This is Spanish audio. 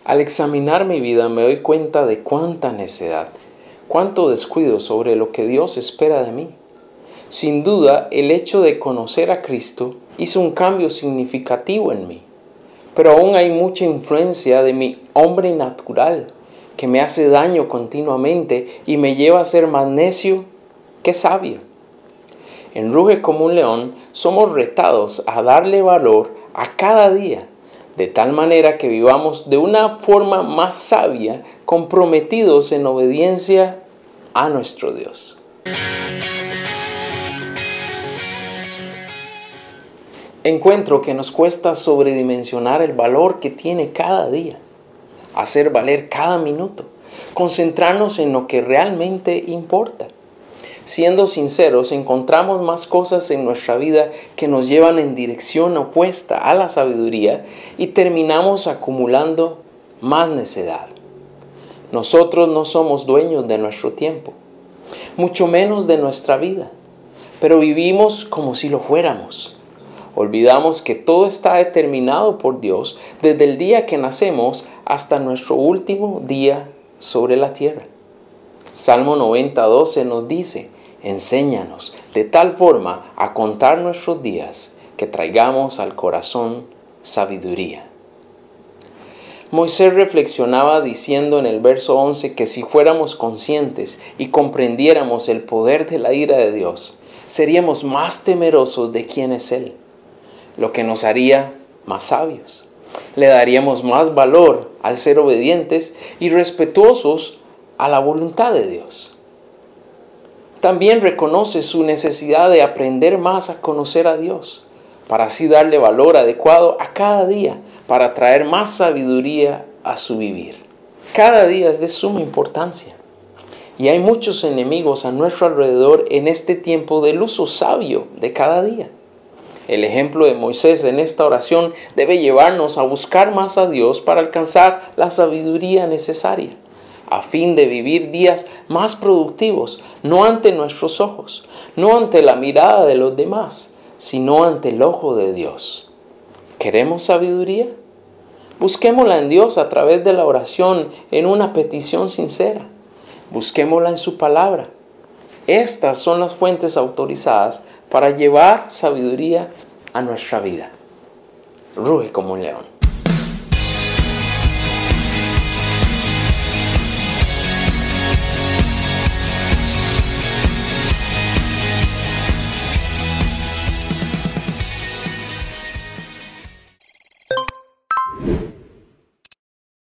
Al examinar mi vida me doy cuenta de cuánta necedad, cuánto descuido sobre lo que Dios espera de mí. Sin duda, el hecho de conocer a Cristo hizo un cambio significativo en mí, pero aún hay mucha influencia de mi hombre natural que me hace daño continuamente y me lleva a ser más necio que sabio. En Ruge como un león somos retados a darle valor a cada día, de tal manera que vivamos de una forma más sabia, comprometidos en obediencia a nuestro Dios. Encuentro que nos cuesta sobredimensionar el valor que tiene cada día, hacer valer cada minuto, concentrarnos en lo que realmente importa. Siendo sinceros, encontramos más cosas en nuestra vida que nos llevan en dirección opuesta a la sabiduría y terminamos acumulando más necedad. Nosotros no somos dueños de nuestro tiempo, mucho menos de nuestra vida, pero vivimos como si lo fuéramos. Olvidamos que todo está determinado por Dios desde el día que nacemos hasta nuestro último día sobre la tierra. Salmo 90:12 nos dice: enséñanos de tal forma a contar nuestros días que traigamos al corazón sabiduría. Moisés reflexionaba diciendo en el verso 11 que si fuéramos conscientes y comprendiéramos el poder de la ira de Dios, seríamos más temerosos de quién es Él, lo que nos haría más sabios. Le daríamos más valor al ser obedientes y respetuosos a la voluntad de Dios. También reconoce su necesidad de aprender más a conocer a Dios, para así darle valor adecuado a cada día, para traer más sabiduría a su vivir. Cada día es de suma importancia, y hay muchos enemigos a nuestro alrededor en este tiempo del uso sabio de cada día. El ejemplo de Moisés en esta oración debe llevarnos a buscar más a Dios para alcanzar la sabiduría necesaria, a fin de vivir días más productivos, no ante nuestros ojos, no ante la mirada de los demás, sino ante el ojo de Dios. ¿Queremos sabiduría? Busquémosla en Dios a través de la oración en una petición sincera. Busquémosla en su palabra. Estas son las fuentes autorizadas para llevar sabiduría a nuestra vida. Ruge como un león.